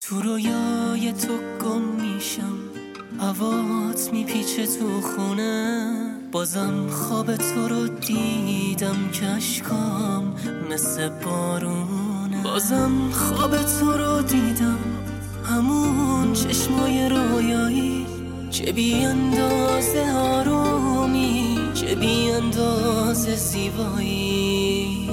تو رویای تو گم میشم، هوات میپیچه تو خونه. بازم خواب تو رو دیدم که اشکام مثل بارونه. بازم خواب تو رو دیدم، همون چشمای رویایی، چه بی اندازه آرومی، چه بی اندازه زیبایی.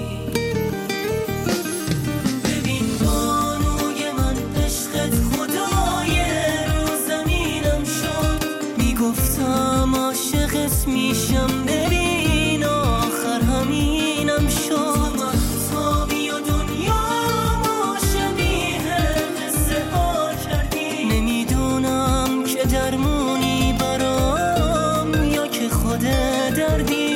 ببین بانوی من، عشقت خدای رو زمینم شد. میگفتم عاشقت میشم، ببین آخر همینم شد. محتابی و دنیامو شبیه قصه ها کردی. نمیدونم که درمونی برام یا که خود دردی.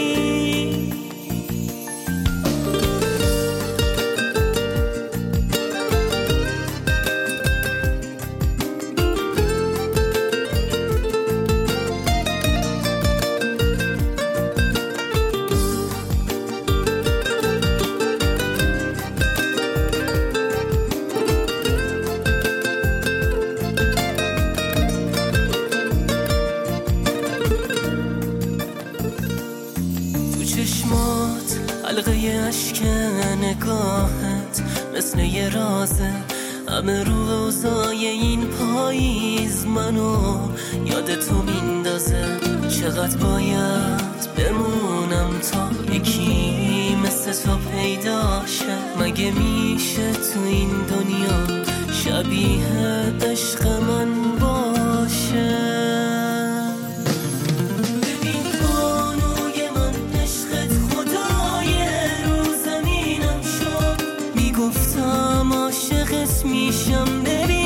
چشمات حلقه اشک نگاهت مثل یه رازه. همه روزای این پاییز منو یاد تو میندازه. چقدر باید بمونم تا یکی مثل تو پیدا شه؟ مگه میشه تو این دنیا شبیه عشق من باشه؟ گفتم عاشقت میشم، ببین